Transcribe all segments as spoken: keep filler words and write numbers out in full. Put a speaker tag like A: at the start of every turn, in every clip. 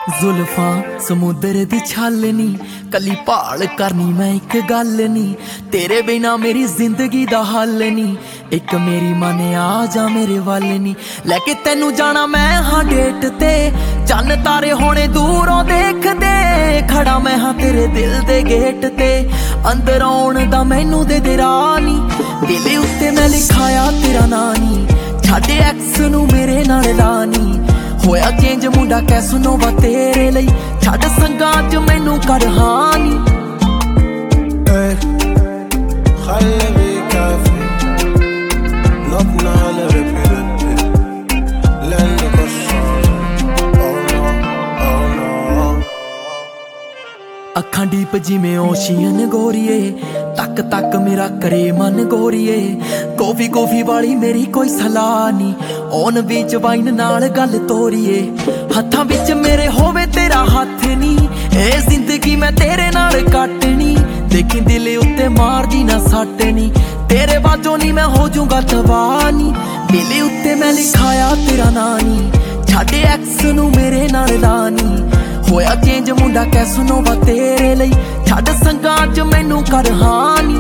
A: जुल्फां समुद्र दी छालनी कली भाल करनी मैं एक गल नी तेरे बिना मेरी जिंदगी दा हल नी एक मेरी माने आ जा मेरे वल नी लैके तैनू जाना मैं हाँ डेट ते चन्न तारे होने दूरों देख दे खड़ा मैं हाँ तेरे दिल दे गेट ते अंदर आउण दा मैनू दे दे रानी दिल उत्ते मैं लिखाया तेरा नानी छाडे एक्स नू मेरे नाल लानी होया चेंज मुंडा कैसो नोवा तेरे लई छड़ संगां च मैनू कर हानी
B: خلي كافي نطلع على ريبيت لأنك
A: अखां डीप जिमें ओशियन गोरीए तक तक मेरा करे मन गोरीए कॉफी कॉफी वाली मेरी कोई सलाह नी ओन बीच वाइन नाल गल तोरीए हत्थां विच मेरे होवे तेरा हथ नी ए जिंदगी मैं तेरे नाल कटनी देखी दिल उत्ते मार दी ना सट नी तेरे बाजों नी मैं हो जूंगा तबानी दिल उत्ते मैं लिखाया तेरा नानी छाडे एक्स नू मेरे नाल लानी होया चेंज मुंडा कैसो नोवा तेरे लई छड़ संगां च मैनू कर हानी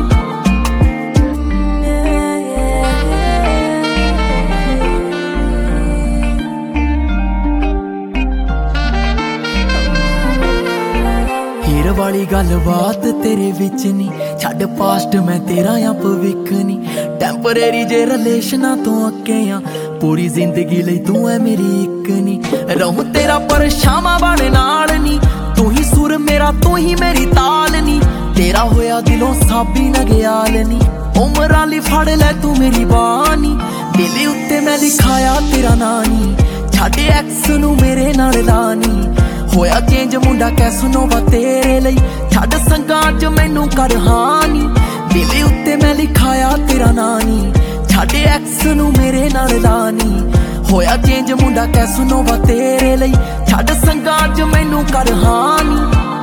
A: हीर वाली गल बात तेरे विच नी छड़ पास्ट मैं तेरा या भविख नी टैंपरेरी जे रिलेशनां तो अगे आ पूरी जिंदगी लई तू है मेरी इक नी रहूं तेरा परछावां बन नाल नी तू ही सुर मेरा तू ही मेरी ताल नी तेरा होया दिलों साबी नगयाल नी उमरां लई फड़ लै तू मेरी बानी दिल उत्ते मैं लिखाया तेरा नानी छाडे एक्स नू मेरे नाल लानी होया चेंज मुंडा कैसो नोवा तेरे लई छड़ संगां च मैनू कर हानी दिल उत्ते मैं लिखाया तेरा नानी छाडे एक्स नू मेरे नाल लानी होया चेंज मुंडा कैसो नोवा तेरे लई छड़ संगां च मैनू कर हानी।